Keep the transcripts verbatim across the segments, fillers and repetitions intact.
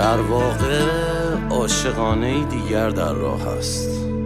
در واقع عاشقانه دیگر در راه است.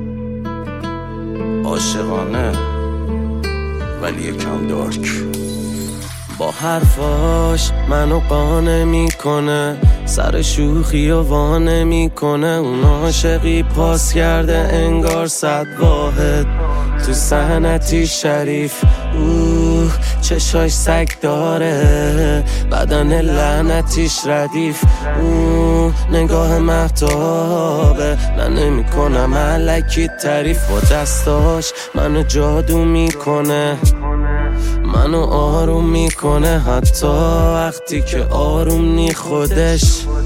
عاشقانه ولی یکم دارک. با حرفاش منو قانع میکنه، سر شوخی و وانه میکنه. اون عاشقی پاس کرده انگار صد واحد تو صحنتی شریف. اوه چشاش سگ داره، بدن لعنتیش ردیف. اوه نگاه مهتابه، نه نمی کنم الکی تعریف. با دستاش منو جادو میکنه، منو آروم میکنه حتی وقتی که آروم نی خودش.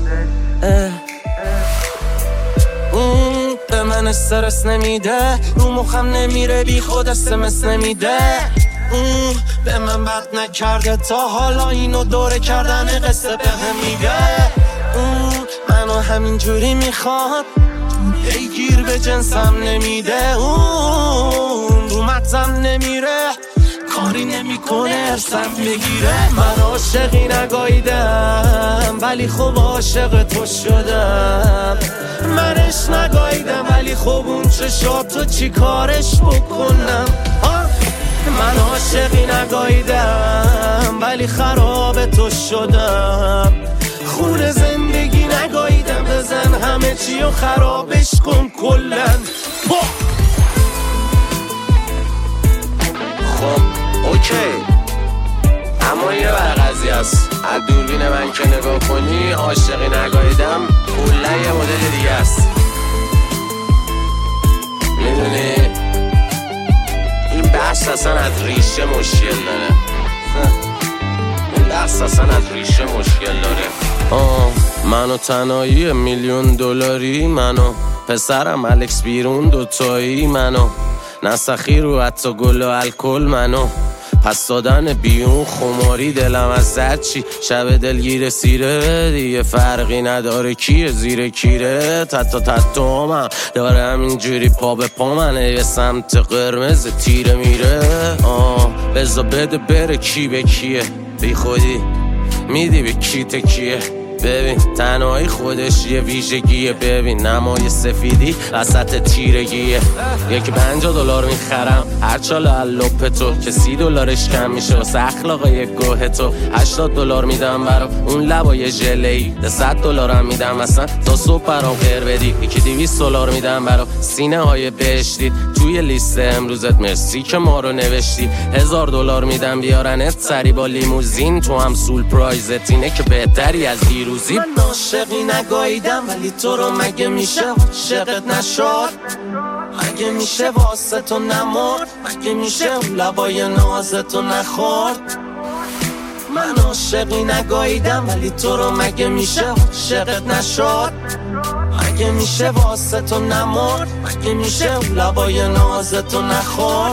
اون به من استرس نمیده، رو مخم نمیره بی خود اسمس نمیده. اون به من بد نکرده تا حالا، اینو دوره کردن قصه به هم میگه. اون منو همینجوری میخواد، پیگیر به جنسم نمیده. اون رو مغزم نمیره، کاری نمیکنه ارسم بگیره. من عاشقی نگاییدم ولی خب عاشق تو شدم. منش نگاییدم ولی خب اون چشاتو چی کارش بکنم. من عاشقی نگاییدم ولی خراب تو شدم. خون زندگی نگاییدم، بزن همه چی و خرابش کن کلن. خب اوکی، اما یه بر قضیه است. از دوربین من که نگاه کنی عاشقی نگاییدم کلا یه مدل دیگه است. میدونی این بحث اصلا از ریشه مشکل داره. این بحث اصلا از ریشه مشکل داره. آه منو تنهایی میلیون دلاری، منو پسرم الکس بیرون دوتایی، منو نسخی رو حتی گل و الکل، منو پس دادن بیون خماری. دلم از زد چی شب دلگیر سیره، دیگه فرقی نداره کیه زیر کیره. تتا تتا من داره همینجوری پا به پا منه، یه سمت قرمز تیره میره. آه بزا بده بره کی به کیه، بی خودی میدی به کی تکیه. ببین تنهایی خودش یه ویژگیه، ببین نمای سفیدی وسط تیرگیه. یکی پنجاه دلار میخرم هر چال اللوپ تو، که سی دلارش کم میشه واسه اخلاقای یک گوه تو. هشتاد دلار میدم برا اون لبای ژله‌ای، ده صد دلارم میدم اصلا تا صبح برام خیر بدی. یکی دویست دلار میدم برا سینه های بهشتی توی لیست امروزت، مرسی که ما رو نوشتی. هزار دلار میدم بیارنت سری با لیموزین، تو هم سول پرایزت اینه که بهتری از دیروزی. من عاشقی نگاییدم ولی تو رو مگه میشه عاشقت نشد؟ مگه میشه واسه تو نمرد؟ مگه میشه اون لبای نازتو نخورد؟ من عاشقی نگاییدم ولی تو رو مگه میشه عاشقت نشد؟ مگه میشه واسه تو نمرد؟ مگه میشه اون لبای نازتو نخورد؟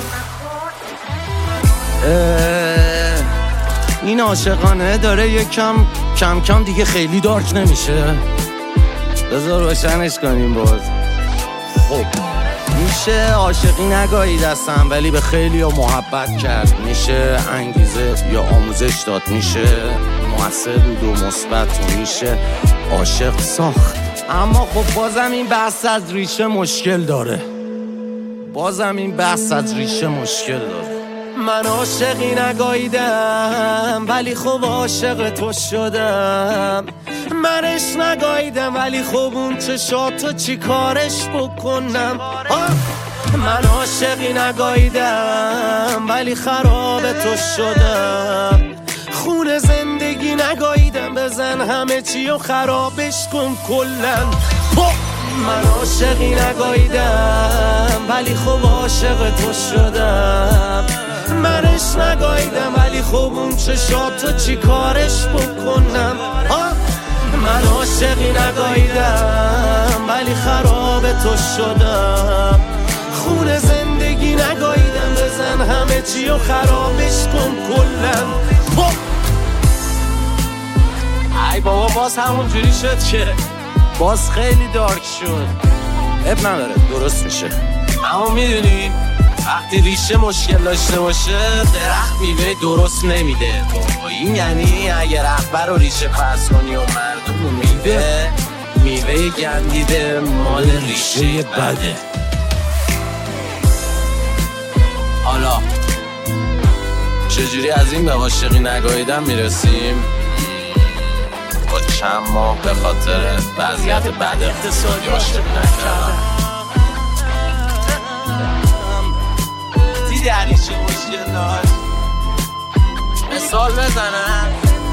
این عاشقانه داره یکم کم کم دیگه خیلی دارک نمیشه. بذار روشنش کنیم باز. خب میشه عاشقی نگاهی دستم ولی به خیلی ها محبت کرد. میشه انگیزه یا آموزش داد، میشه مؤثر بود و مثبت، و میشه عاشق ساخت. اما خب بازم این بحث از ریشه مشکل داره. بازم این بحث از ریشه مشکل داره. من عاشقی نگاییدم ولی خب عاشق تو شدم. منش نگاییدم ولی خب اون چشاتو چی کارش بکنم. من عاشقی نگاییدم ولی خراب تو شدم. خون زندگی نگاییدم، بزن همه چی و خرابش کن کلن. من عاشقی نگاییدم ولی خب عاشق تو شدم. منش نگاییدم ولی خب اون چشاتو چی کارش بکنم. من عاشقی نگاییدم ولی خراب تو شدم. خون زندگی نگاییدم، بزن همه چی و خرابش کن کلن. ای بابا باز همون جوری شد که باز خیلی دارک شد. اب نداره درست میشه. اما میدونی وقتی ریشه مشکل داشته باشه درخت میوه درست نمیده. این یعنی اگه رهبر رو ریشه پس کنی و مردم رو میوه میوه گندیده مال ریشه بده. حالا چجوری از این به عاشقی نگاهیدن میرسیم؟ با چند ماه به خاطر وضعیت بد اقتصادی عاشقی نکردم. دیدی علی چه مشکل داشت؟ مثال بزنم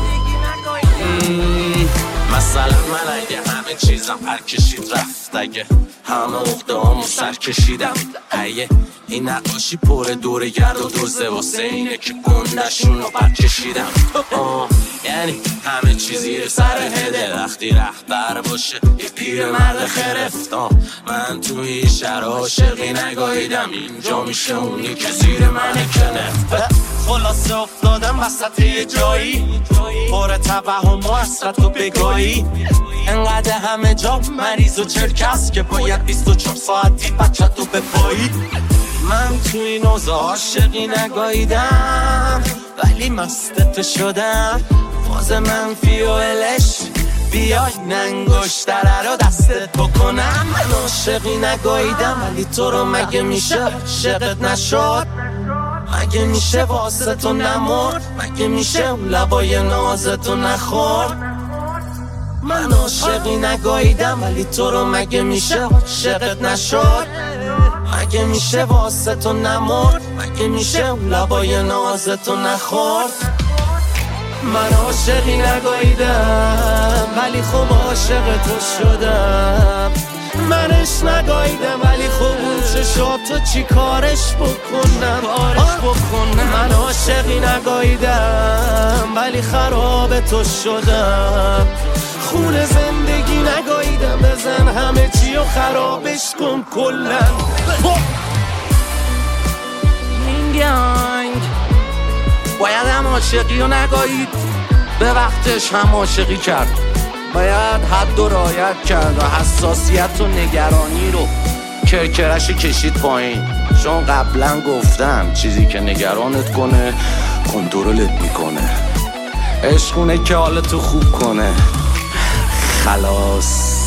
مثلا من اگه همه چیزم پر کشید رفت، اگه همه اخته همو سر کشیدم، اگه این نقاشی پر دوره گرد و دوزه واسه اینه که گندشون رو پر کشیدم. آه یعنی همه چیزی سر هده وقتی رهبر باشه یه پیر مرد خرفت. آه من توی شهر عاشقی نگاهیدم، اینجا میشه اونی که زیر منه که نفت. خلاصه افتادم وسط یه جایی پر توهم و حسرت و بگاهی، انقدر همه جا مریض و چرکس که باید بیست و چهار ساعتی بچه تو بپایی. من تو این اوضاع عاشقی نگاهیدم ولی مستت شدم. فاز منفی و الش بیای ننگشتره رو دستت بکنم. من عاشقی نگاهیدم ولی تو رو مگه میشه عاشقت نشد؟ مگه میشه واسه تو نمرد؟ مگه میشه اون لبای نازتو نخورد؟ من عاشقی نگاهیدم ولی تو رو مگه میشه عاشقت نشد؟ مگه میشه واسه تو نمرد؟ مگه میشه اون لبای نازتو نخورد؟ من عاشقی نگاهیدم ولی خب عاشق تو شدم. منش نگاهیدم ولی خب اون چشاتو چی کارش بکنم کارش بکنم. من عاشقی نگاهیدم ولی خراب تو شدم. خون زندگی نگاهیدم بزن همه چی و خرابش کن کلن. این گنگ باید هم عاشقی رو نگاهید، به وقتش هم عاشقی کرد. باید حد و رعایت کرد و حساسیت و نگرانی رو کرکرش کشید پایین. چون قبلا گفتم چیزی که نگرانت کنه کنترلت میکنه. عشقونه که حالتو خوب کنه. خلاص